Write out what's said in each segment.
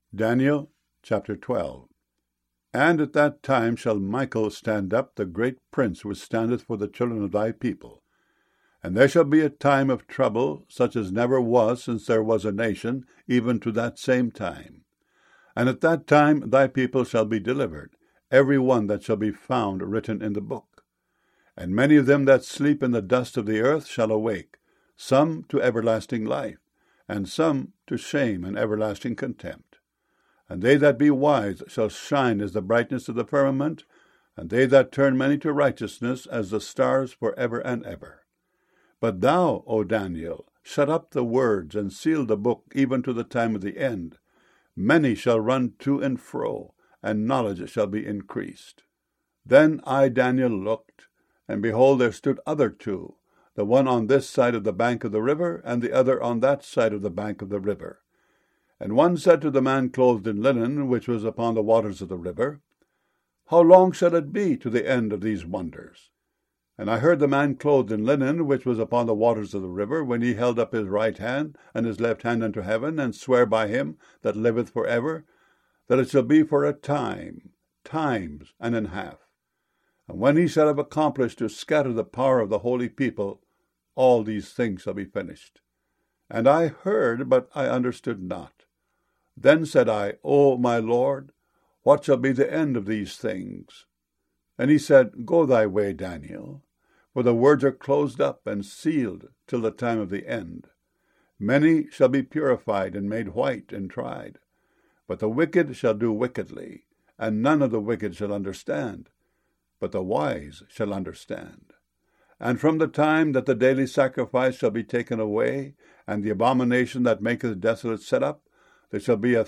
Daniel chapter 12. And at that time shall Michael stand up, the great prince which standeth for the children of thy people. And there shall be a time of trouble, such as never was since there was a nation, even to that same time. And at that time thy people shall be delivered, every one that shall be found written in the book. And many of them that sleep in the dust of the earth shall awake, some to everlasting life, and some to shame and everlasting contempt. And they that be wise shall shine as the brightness of the firmament, and they that turn many to righteousness as the stars for ever and ever. But thou, O Daniel, shut up the words, and seal the book even to the time of the end. Many shall run to and fro, and knowledge shall be increased. Then I, Daniel, looked, and behold, there stood other two, the one on this side of the bank of the river, and the other on that side of the bank of the river. And one said to the man clothed in linen, which was upon the waters of the river, How long shall it be to the end of these wonders? And I heard the man clothed in linen, which was upon the waters of the river, when he held up his right hand and his left hand unto heaven, and sware by him that liveth for ever, that it shall be for a time, times and an half. And when he shall have accomplished to scatter the power of the holy people, all these things shall be finished. And I heard, but I understood not. Then said I, O my Lord, what shall be the end of these things? And he said, Go thy way, Daniel, for the words are closed up and sealed till the time of the end. Many shall be purified and made white and tried. But the wicked shall do wickedly, and none of the wicked shall understand, but the wise shall understand. And from the time that the daily sacrifice shall be taken away, and the abomination that maketh desolate set up, there shall be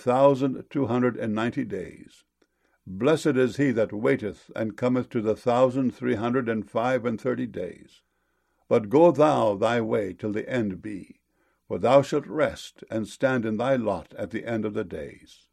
1,290 days. Blessed is he that waiteth, and cometh to the 1,335 days. But go thou thy way till the end be, for thou shalt rest, and stand in thy lot at the end of the days.